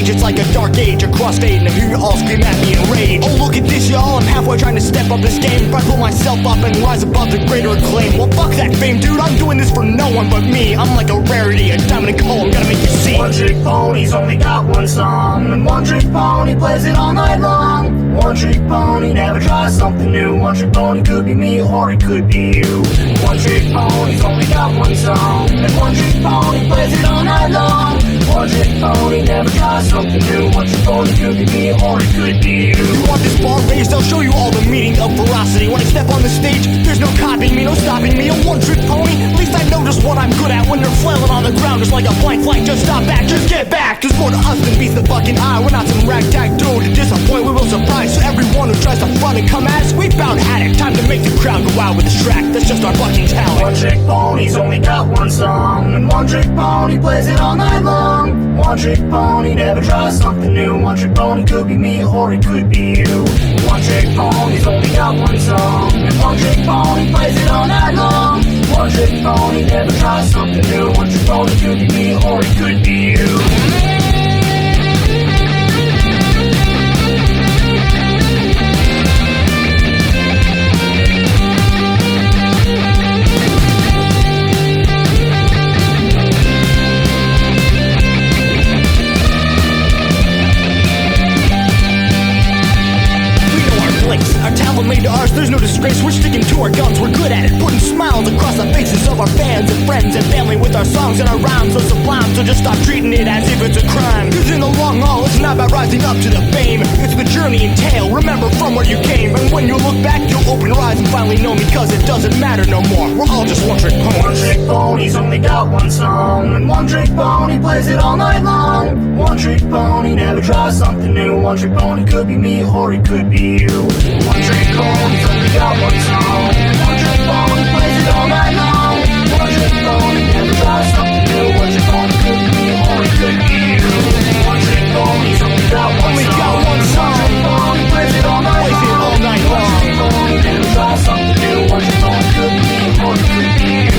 stage. It's like a dark age, a crossfade, and I hear you all scream at me in rage. Oh, look at this, y'all, I'm halfway trying to step up this game. If I pull myself up and rise above the greater acclaim, well, fuck that fame, dude, I'm doing this for no one but me. I'm like a rarity, a diamond in coal, I'm gonna make you see. One trick pony's only got one song, and one trick pony plays it all night long. One trick pony never tries something new. One trick pony could be me or it could be you. One trick pony's only got one song, and one trick pony plays it all night long. One trick pony never tries something new. One trick pony could be me or it could be you. You want this bar raised? I'll show you all the meaning of veracity. When I step on the stage, there's no copying me, no stopping me. A one-trick pony, at least I know just what I'm good at. When you're flailing on the ground just like a blank flight, just stop back, just get back. There's more to us than beats the fucking eye. We're not some ragtag dude to disappoint, we will surprise. So everyone who tries to front and come at us, we bound at it. Time to make the crowd go wild with this track, that's just our fucking talent. One trick pony's only got one song, and one trick pony plays it all night long. One trick pony never tries something new. One trick pony could be me or it could be you. One trick pony's only got one song, and one trick pony plays it all night long. One trick pony never tries something new. One trick pony could be me or it could be you. Our talent made to ours, there's no disgrace. We're sticking to our guns, we're good at it. Putting smiles across the faces of our fans and friends and family with our songs and our rhymes so sublime. So just stop treating it as if it's a crime. Cause in the long haul, it's not about rising up to the fame. It's the journey and tale, remember from where you came. And when you look back, you'll open your eyes and finally know me. Cause it doesn't matter no more, we're all just one-trick ponies. One trick pony's only got one song, and one trick pony plays it all night long. One trick pony never tries something new. One trick pony could be me or it could be you. One trick pony's only got one song, and one trick pony plays it all night long. One trick pony never tries something new. One trick pony could be me or it could be you. One trick pony's only got one song. One trick pony plays it all night long. One trick pony never tries something new. One trick pony could be me or it could be you.